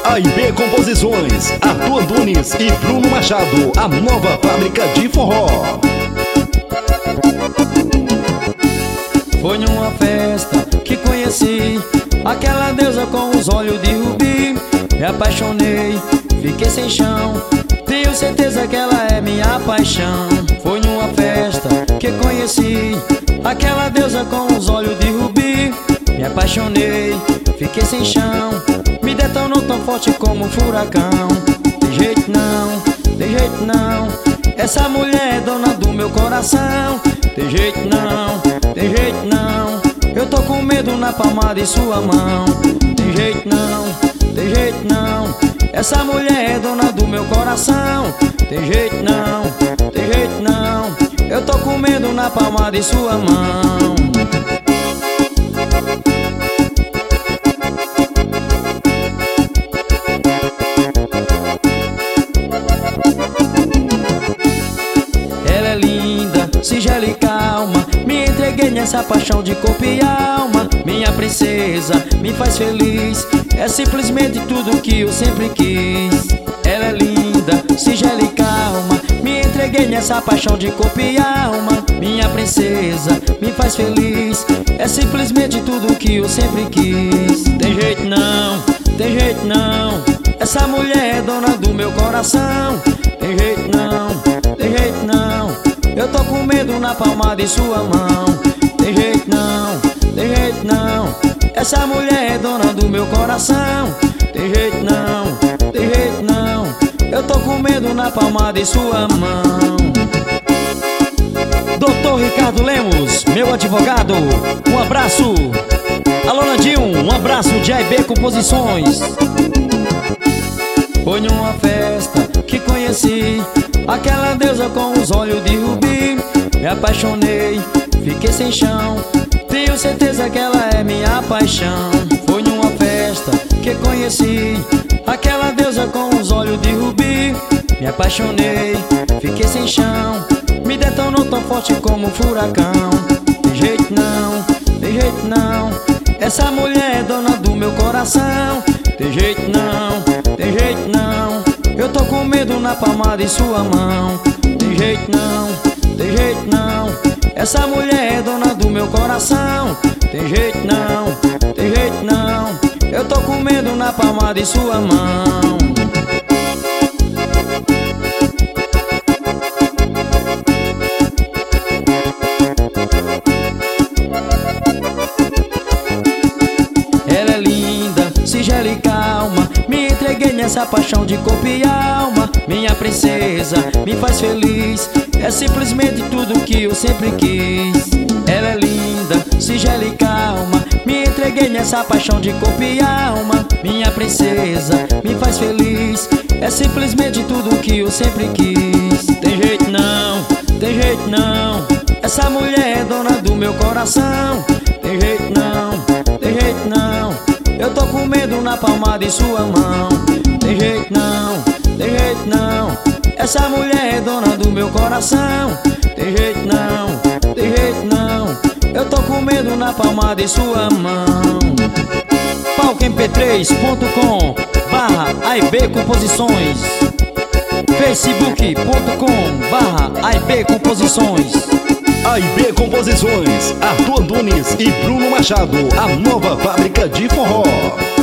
A&B Composições, Arthur Antunes e Bruno Machado, a nova fábrica de forró. Foi numa festa que conheci aquela deusa com os olhos de rubi. Me apaixonei, fiquei sem chão, tenho certeza que ela é minha paixão. Foi numa festa que conheci aquela deusa com os olhos de rubi. Me apaixonei, fiquei sem chão, me detonou tão forte como um furacão. Tem jeito não, tem jeito não, essa mulher é dona do meu coração. Tem jeito não, tem jeito não, eu tô com medo na palma de sua mão. Tem jeito não, tem jeito não, essa mulher é dona do meu coração. Tem jeito não, tem jeito não, eu tô com medo na palma de sua mão. Ela é linda, singela e calma, me entreguei nessa paixão de corpo e alma. Minha princesa me faz feliz, é simplesmente tudo que eu sempre quis. Ela é linda, singela e calma, me entreguei nessa paixão de corpo e alma. Minha princesa me faz feliz, é simplesmente tudo que eu sempre quis. Tem jeito não, tem jeito não, essa mulher é dona do meu coração. Tem jeito não, tem jeito não, eu tô com medo na palma de sua mão. Tem jeito não, tem jeito não, essa mulher é dona do meu coração. Tem jeito não, tem jeito não, eu tô com medo na palma de sua mão. Doutor Ricardo Lemos, meu advogado, um abraço. Alô Nandinho, um abraço de A&B Composições. Foi numa festa que conheci aquela deusa com os olhos de rubi. Me apaixonei, fiquei sem chão, tenho certeza que ela é minha paixão. Foi numa festa que conheci aquela deusa com os olhos de rubi. Me apaixonei, fiquei sem chão, me detonou tão forte como um furacão. Tem jeito não, tem jeito não, essa mulher é dona do meu coração. Tem jeito não, tem jeito não, eu tô com medo na palma de sua mão. Tem jeito não, tem jeito não, essa mulher é dona do meu coração. Tem jeito não, tem jeito não, eu tô com medo na palma de sua mão. Ela é linda, singela e calma, me entreguei nessa paixão de corpo e alma. Minha princesa me faz feliz, é simplesmente tudo que eu sempre quis. Ela é linda, singela e calma, me entreguei nessa paixão de corpo e alma. Minha princesa me faz feliz, é simplesmente tudo que eu sempre quis. Tem jeito não, tem jeito não, essa mulher é dona do meu coração. Tem jeito não, tem jeito não, eu tô com medo na palma de sua mão. Tem jeito não, tem jeito não, essa mulher é dona do meu coração. Tem jeito não, tem jeito não, eu tô com medo na palma de sua mão. palcomp3.com/A&B Composições, facebook.com/A&B Composições. A&B Composições, Arthur Antunes e Bruno Machado, a nova fábrica de forró.